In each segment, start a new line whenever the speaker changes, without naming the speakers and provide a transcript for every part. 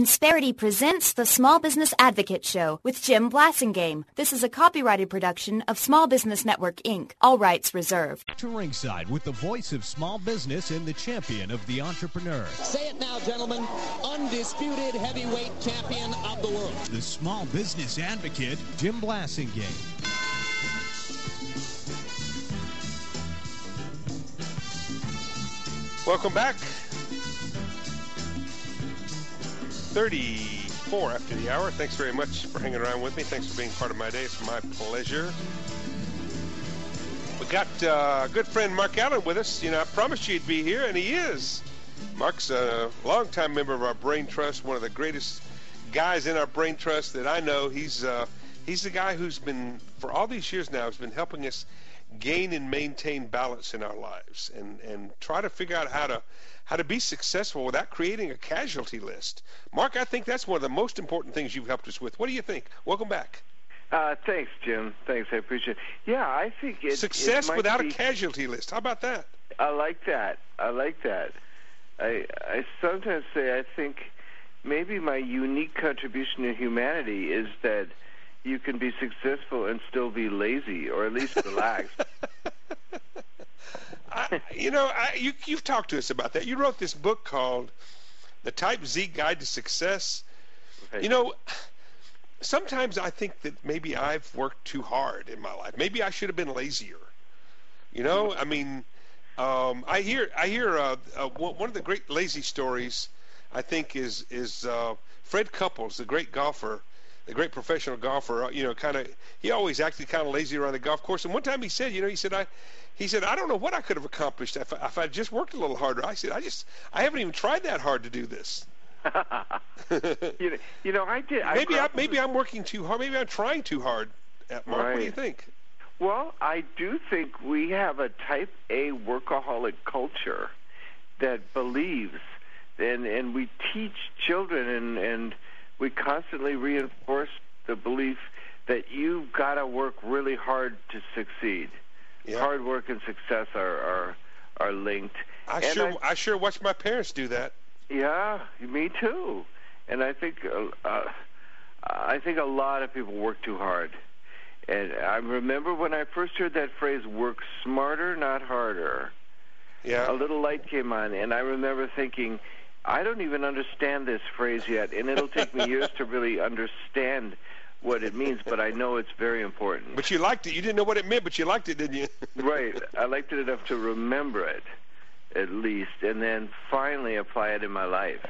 Insperity presents the Small Business Advocate Show with Jim Blasingame. This is a copyrighted production of Small Business Network, Inc. All rights reserved.
To ringside with the voice of small business and the champion of the entrepreneur.
Say it now, gentlemen. Undisputed heavyweight champion of the world.
The Small Business Advocate, Jim Blasingame.
Welcome back. 34 after the hour. Thanks very much for hanging around with me. Thanks for being part of my day. It's my pleasure. We got a good friend Mark Allen with us. You know, I promised you he'd be here, and he is. Mark's a longtime member of our Brain Trust, one of the greatest guys in our Brain Trust that I know. He's the guy who's been, for all these years now, has been helping us gain and maintain balance in our lives and try to figure out how to be successful without creating a casualty list. Mark, I think that's one of the most important things you've helped us with. What do you think? Welcome back.
Thanks, Jim. Thanks, I appreciate it. Yeah, I think
success without a casualty list. How about that?
I like that. I sometimes say I think maybe my unique contribution to humanity is that you can be successful and still be lazy, or at least relaxed.
You've talked to us about that. You wrote this book called The Type Z Guide to Success. Right. You know, sometimes I think that maybe I've worked too hard in my life. Maybe I should have been lazier. You know, I mean, I hear one of the great lazy stories, I think, is Fred Couples, the great golfer, the great professional golfer. You know, he always acted kind of lazy around the golf course. And one time he said, I don't know what I could have accomplished if I just worked a little harder. I said, I haven't even tried that hard to do this.
I did.
Maybe I'm working too hard. Maybe I'm trying too hard. Mark, right. What do you think?
Well, I do think we have a type A workaholic culture that believes, and we teach children, and we constantly reinforce the belief that you've got to work really hard to succeed. Yeah. Hard work and success are linked.
I sure watched my parents do that.
Yeah, me too. And I think a lot of people work too hard. And I remember when I first heard that phrase, "Work smarter, not harder."
Yeah.
A little light came on, and I remember thinking, I don't even understand this phrase yet, and it'll take me years to really understand what it means, but I know it's very important.
But you liked it. You didn't know what it meant, but you liked it, didn't you?
Right. I liked it enough to remember it, at least, and then finally apply it in my life.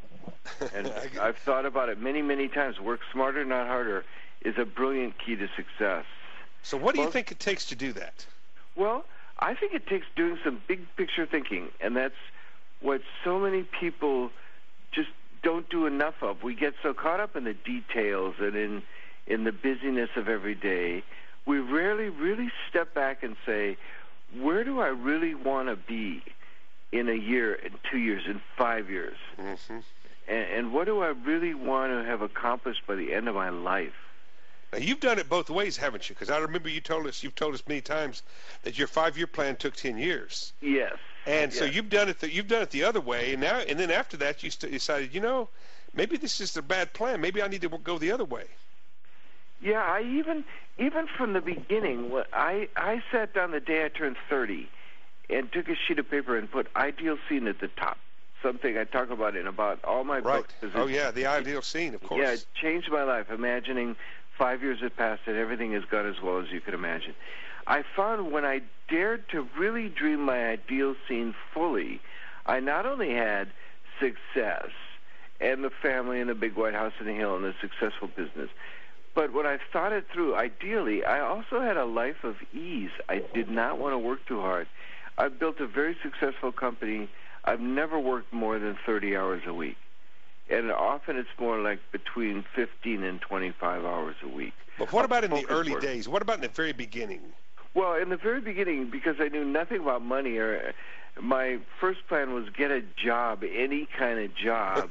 And I've thought about it many, many times. Work smarter, not harder is a brilliant key to success.
So what do you think it takes to do that?
Well, I think it takes doing some big picture thinking, and that's what so many people just don't do enough of. We get so caught up in the details and in the busyness of every day, we rarely really step back and say, where do I really want to be in a year, in 2 years, in 5 years?
Mm-hmm.
And what do I really want to have accomplished by the end of my life?
Now, you've done it both ways, haven't you? Because I remember you've told us many times that your 5-year plan took 10 years.
Yes.
And so you've done it the other way, and then after that you decided, maybe this is a bad plan. Maybe I need to go the other way.
Yeah, I even from the beginning, I sat down the day I turned 30 and took a sheet of paper and put ideal scene at the top. Something I talk about in about all my books.
Oh yeah, the ideal scene, of course.
Yeah, it changed my life. Imagining 5 years had passed and everything has gone as well as you could imagine. I found when I dared to really dream my ideal scene fully, I not only had success and the family and the big white house and the hill and the successful business, but when I thought it through, ideally, I also had a life of ease. I did not want to work too hard. I've built a very successful company. I've never worked more than 30 hours a week. And often it's more like between 15 and 25 hours a week.
But what about in the early days? What about in the very beginning?
Well, in the very beginning, because I knew nothing about money, my first plan was get a job, any kind of job,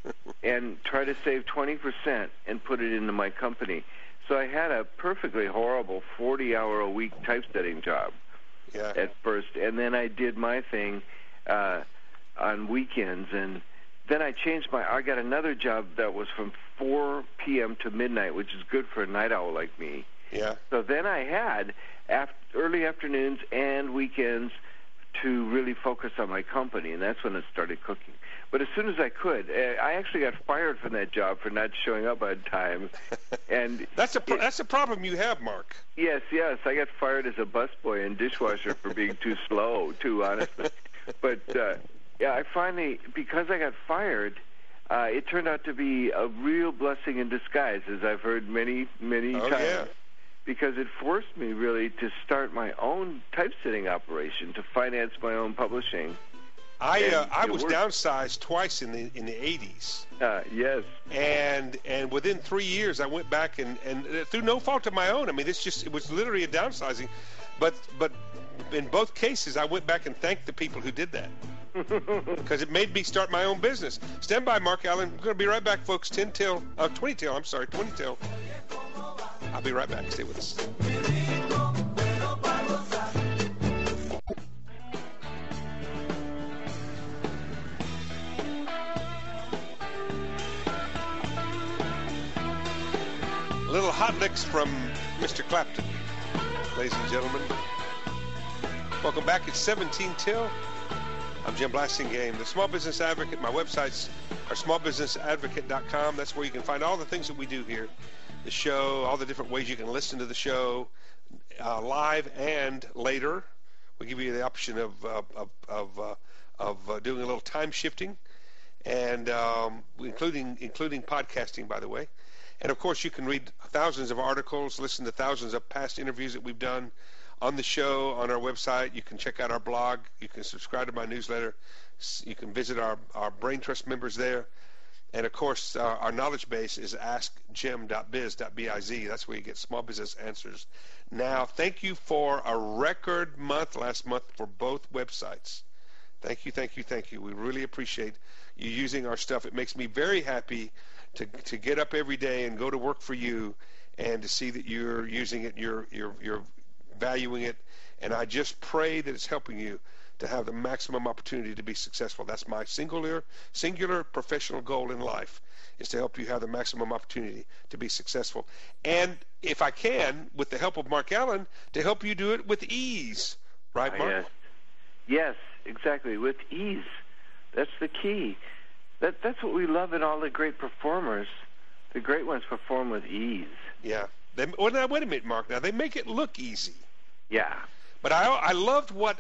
and try to save 20% and put it into my company. So I had a perfectly horrible 40-hour-a-week typesetting job at first, and then I did my thing on weekends and then I got another job that was from 4 p.m. to midnight, which is good for a night owl like me.
Yeah.
So then I had early afternoons and weekends to really focus on my company, and that's when I started cooking. But as soon as I could, I actually got fired from that job for not showing up on time. And
that's a problem you have, Mark.
Yes, I got fired as a busboy and dishwasher for being too slow, too honestly. But I finally, because I got fired, it turned out to be a real blessing in disguise, as I've heard many times.
Yeah.
Because it forced me really to start my own typesetting operation to finance my own publishing.
I was downsized twice in the 80s.
Yes.
And within 3 years, I went back and through no fault of my own. I mean, it was literally a downsizing, but in both cases, I went back and thanked the people who did that because it made me start my own business. Stand by, Mark Allen. We're going to be right back, folks. 20 till. I'll be right back. Stay with us. A little hot licks from Mr. Clapton, ladies and gentlemen. Welcome back. It's 17 till. I'm Jim Blasingame, the Small Business Advocate. My websites are smallbusinessadvocate.com. That's where you can find all the things that we do here. The show, all the different ways you can listen to the show, live and later. We give you the option of doing a little time shifting, and including podcasting, by the way. And of course, you can read thousands of articles, listen to thousands of past interviews that we've done on the show, on our website. You can check out our blog. You can subscribe to my newsletter. You can visit our Brain Trust members there. And, of course, our knowledge base is askjim.biz. That's where you get small business answers. Now, thank you for a record month last month for both websites. Thank you. We really appreciate you using our stuff. It makes me very happy to get up every day and go to work for you and to see that you're using it, you're valuing it. And I just pray that it's helping you to have the maximum opportunity to be successful. That's my singular professional goal in life, is to help you have the maximum opportunity to be successful. And if I can, with the help of Mark Allen, to help you do it with ease. Right, Mark?
Yes, exactly, with ease. That's the key. That's what we love in all the great performers. The great ones perform with ease.
Yeah. Wait a minute, Mark. Now, they make it look easy.
Yeah.
But I loved what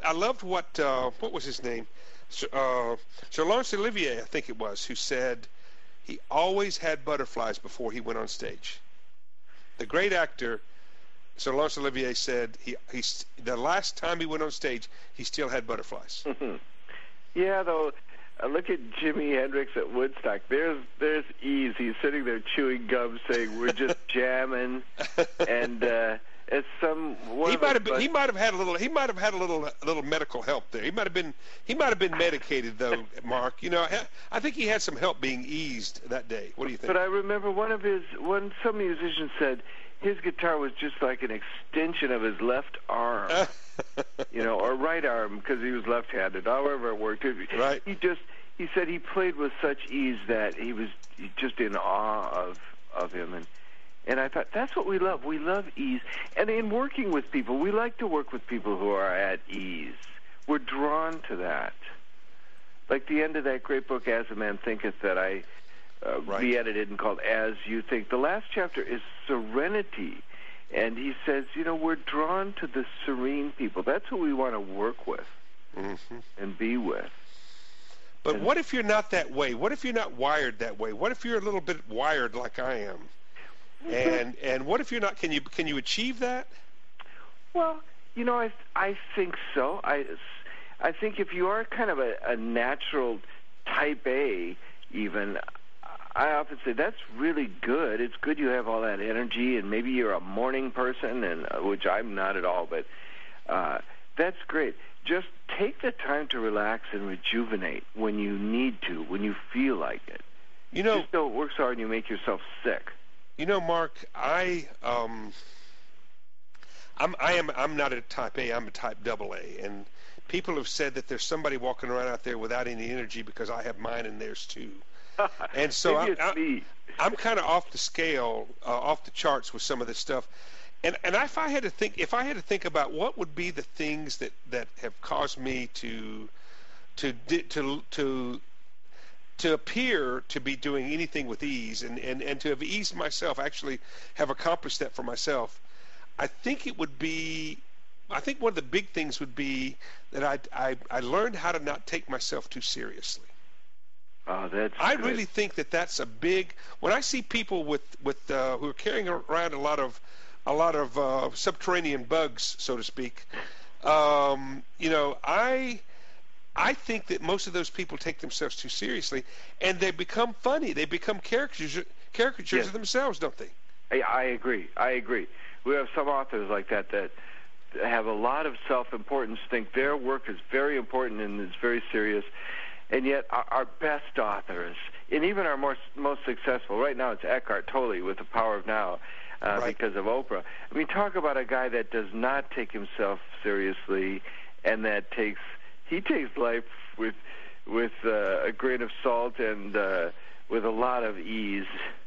was his name? Sir Laurence Olivier, I think it was, who said he always had butterflies before he went on stage. The great actor, Sir Laurence Olivier, said the last time he went on stage, he still had butterflies.
Yeah, though, look at Jimi Hendrix at Woodstock. There's ease. He's sitting there chewing gum, saying, "We're just jamming," and as he might have had a little medical help there. He might have been medicated though, Mark. You know, I think he had some help being eased that day. What do you think? But I remember some musician said his guitar was just like an extension of his left arm, or right arm, because he was left-handed. However it worked.
Right.
He said he played with such ease that he was just in awe of him. And I thought, that's what we love. We love ease. And in working with people, we like to work with people who are at ease. We're drawn to that. Like the end of that great book, As a Man Thinketh, that I re-edited and called As You Think. The last chapter is serenity. And he says, we're drawn to the serene people. That's who we want to work with and be with.
But what if you're not that way? What if you're not wired that way? What if you're a little bit wired like I am? And what if you're not? Can you achieve that?
Well, I think so. I think if you are kind of a natural type A, even, I often say that's really good. It's good you have all that energy, and maybe you're a morning person, and which I'm not at all. But that's great. Just take the time to relax and rejuvenate when you need to, when you feel like it. Just don't work so hard and you make yourself sick.
Mark, I'm not a type A. I'm a type AA, and people have said that there's somebody walking around out there without any energy because I have mine and theirs too. And so I'm kind of off the scale, off the charts with some of this stuff. And if I had to think about what would be the things that have caused me to appear to be doing anything with ease and to have eased myself, actually have accomplished that for myself, I think one of the big things would be that I learned how to not take myself too seriously.
Oh, that's
I
good.
really think that's a big. When I see people with who are carrying around a lot of subterranean bugs, so to speak, I think that most of those people take themselves too seriously, and they become funny. They become caricatures
Yes.
of themselves, don't they?
I agree. We have some authors like that have a lot of self-importance, think their work is very important and is very serious, and yet our best authors, and even our most successful, right now it's Eckhart Tolle with The Power of Now,
Right.
because of Oprah. I mean, talk about a guy that does not take himself seriously, and that takes life with a grain of salt and with a lot of ease.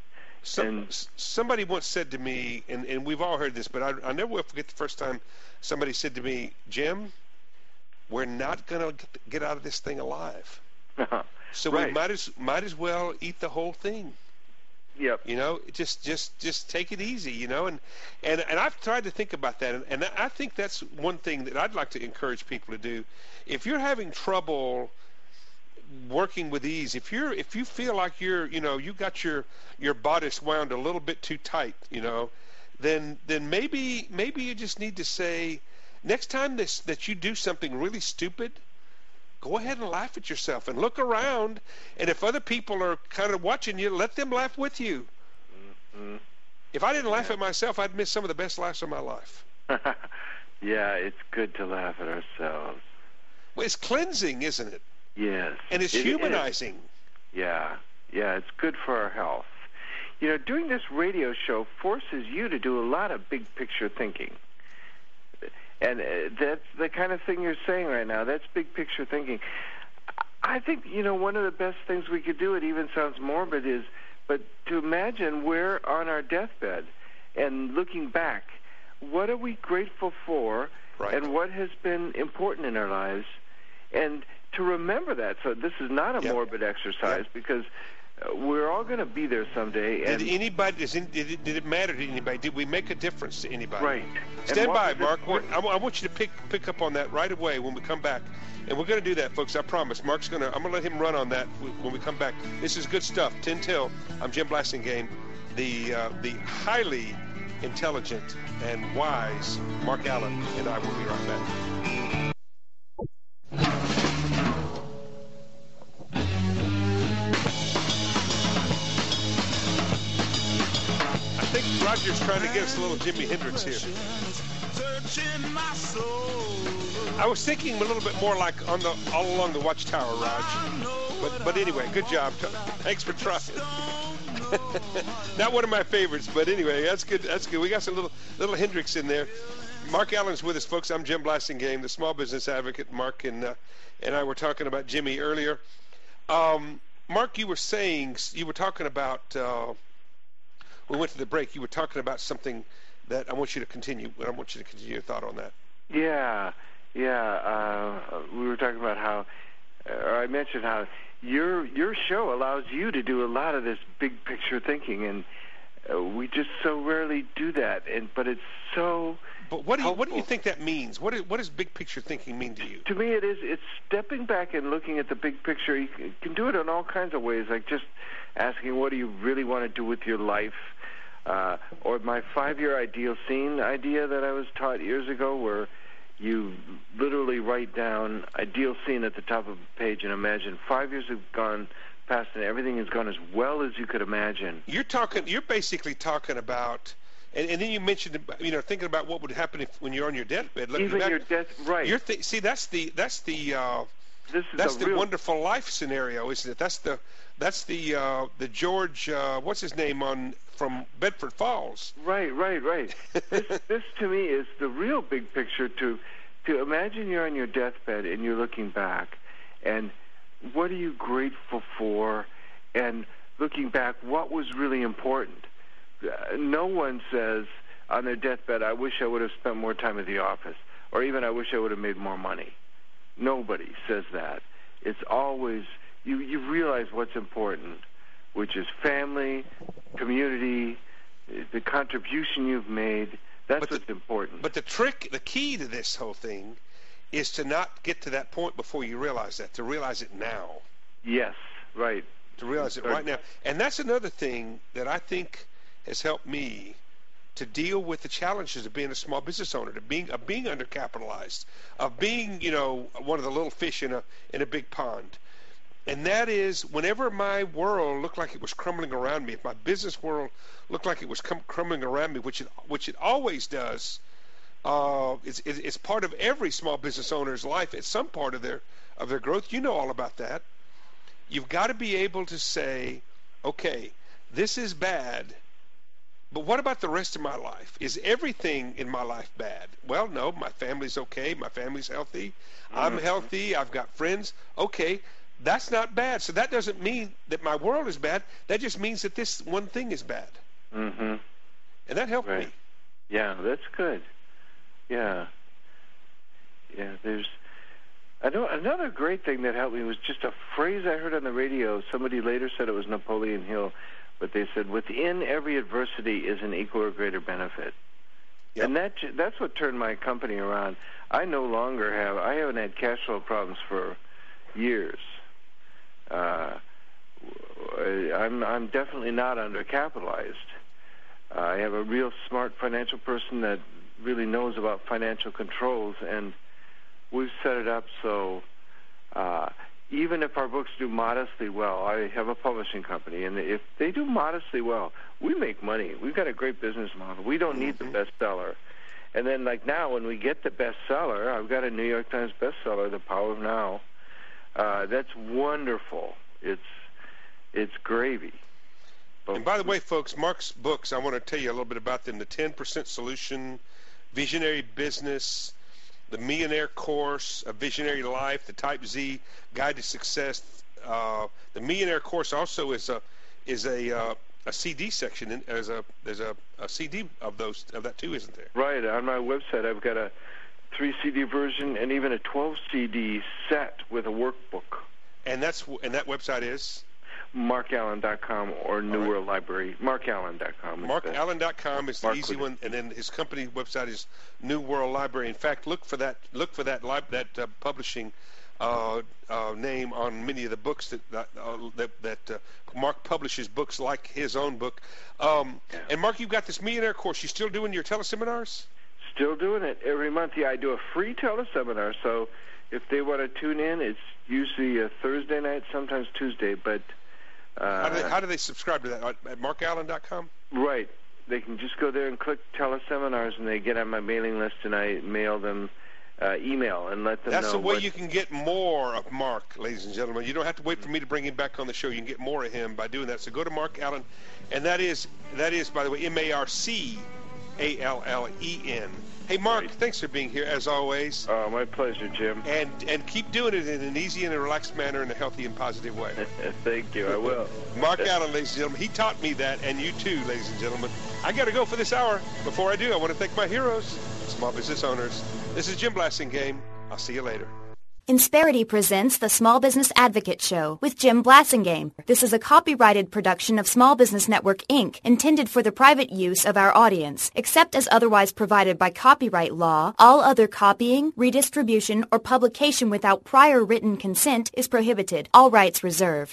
Somebody once said to me, and we've all heard this, but I never will forget the first time somebody said to me, Jim, we're not going to get out of this thing alive. So
Right.
we might as well eat the whole thing.
Yep.
Just take it easy, and I've tried to think about that, and I think that's one thing that I'd like to encourage people to do. If you're having trouble working with ease, if you feel like you got your bodice wound a little bit too tight, then maybe you just need to say, next time that you do something really stupid, go ahead and laugh at yourself and look around, and if other people are kind of watching you, let them laugh with you.
Mm-hmm.
If I didn't laugh at myself, I'd miss some of the best laughs of my life.
Yeah, it's good to laugh at ourselves.
Well, it's cleansing, isn't it?
Yes.
And it's humanizing.
Yeah, it's good for our health. Doing this radio show forces you to do a lot of big picture thinking. And that's the kind of thing you're saying right now. That's big picture thinking. I think, one of the best things we could do, it even sounds morbid, but to imagine we're on our deathbed and looking back, what are we grateful for,
Right.
and what has been important in our lives, and to remember that. So this is not a
Yep.
morbid exercise, because we're all going to be there someday. And
Did it matter to anybody? Did we make a difference to anybody?
Right.
Stand
And what
by,
was
Mark.
important-
I want you to pick up on that right away when we come back, and we're going to do that, folks. I promise. I'm going to let him run on that when we come back. This is good stuff. 10 till. I'm Jim Blasingame, the highly intelligent and wise Mark Allen, and I will be right back. I think Roger's trying to get us a little Jimi Hendrix here. I was thinking a little bit more like all along the Watchtower, Raj. But anyway, good job. Thanks for trying. Not one of my favorites, but anyway, that's good. That's good. We got some little Hendrix in there. Mark Allen's with us, folks. I'm Jim Blasingame, the small business advocate. Mark and I were talking about Jimmy earlier. Mark, you were talking about. We went to the break. You were talking about something that I want you to continue. I want you to continue your thought on that.
Yeah. We were talking about how, or I mentioned how your show allows you to do a lot of this big picture thinking, and we just so rarely do that. But it's so.
But what do you think that means? What does big picture thinking mean to you?
To me, it's stepping back and looking at the big picture. You can do it in all kinds of ways, like just asking, what do you really want to do with your life? Or my 5-year ideal scene idea that I was taught years ago, where you literally write down ideal scene at the top of a page and imagine 5 years have gone past and everything has gone as well as you could imagine.
You're basically talking about, and then you mentioned, thinking about what would happen when you're on your deathbed.
Even your death, right?
See, that's the
This is
that's
a
the
real
wonderful life scenario, isn't it? That's the George what's his name from Bedford Falls.
Right. This to me is the real big picture, to to imagine you're on your deathbed and you're looking back, and what are you grateful for? And looking back, what was really important? No one says on their deathbed, I wish I would have spent more time at the office, or even I wish I would have made more money. Nobody says that. It's always, you realize what's important, which is family, community, the contribution you've made. That's what's important.
But the key to this whole thing is to not get to that point before you realize that, to realize it now.
Yes, right.
To realize it right now. And that's another thing that I think has helped me to deal with the challenges of being a small business owner, of being undercapitalized, of being, one of the little fish in a big pond. And that is, whenever my world looked like it was crumbling around me, if my business world looked like it was crumbling around me, which it always does, it's part of every small business owner's life at some part of their growth. You know all about that. You've got to be able to say, okay, this is bad, but what about the rest of my life? Is everything in my life bad? Well, no, my family's okay. My family's healthy. I'm healthy. I've got friends. Okay, that's not bad. So that doesn't mean that my world is bad. That just means that this one thing is bad.
Mm-hmm.
And that helped me.
Yeah, that's good. Yeah. I know another great thing that helped me was just a phrase I heard on the radio. Somebody later said it was Napoleon Hill, but they said, within every adversity is an equal or greater benefit. Yep. And that's what turned my company around. I haven't had cash flow problems for years. I'm definitely not undercapitalized. I have a real smart financial person that really knows about financial controls, and we've set it up so even if our books do modestly well, I have a publishing company, and if they do modestly well, we make money. We've got a great business model. We don't need the bestseller. And then, like now, when we get the bestseller, I've got a New York Times bestseller, The Power of Now. That's wonderful. It's gravy.
And by the way, folks, Mark's books, I want to tell you a little bit about them. The 10% Solution, Visionary Business, The Millionaire Course, A Visionary Life, The Type Z Guide to Success. The Millionaire Course also is a CD section. And there's a CD of that too, isn't there?
Right. On my website, I've got a 3 CD version and even a 12 CD set with a workbook.
And that website is
markallen.com or New World Library. markallen.com.
markallen.com is the easy one, and then his company website is New World Library. In fact, look for that publishing name on many of the books that Mark publishes, books like his own book. And Mark, you've got this Millionaire Course. You still doing your teleseminars?
Still doing it every month. Yeah, I do a free teleseminar, so if they want to tune in, it's usually a Thursday night, sometimes Tuesday. But
how do they subscribe to that? At markallen.com?
Right. They can just go there and click teleseminars, and they get on my mailing list, and I mail them email and let them know.
That's the way you can get more of Mark, ladies and gentlemen. You don't have to wait for me to bring him back on the show. You can get more of him by doing that. So go to Mark Allen, and that is, by the way, MarCallen. Hey, Mark, thanks for being here, as always.
Oh, my pleasure, Jim.
And keep doing it in an easy and a relaxed manner, in a healthy and positive way.
Thank you, I will.
Mark Allen, ladies and gentlemen. He taught me that, and you too, ladies and gentlemen. I got to go for this hour. Before I do, I want to thank my heroes, small business owners. This is Jim Blasingame. I'll see you later.
Insperity presents the Small Business Advocate Show with Jim Blasingame. This is a copyrighted production of Small Business Network, Inc., intended for the private use of our audience. Except as otherwise provided by copyright law, all other copying, redistribution, or publication without prior written consent is prohibited. All rights reserved.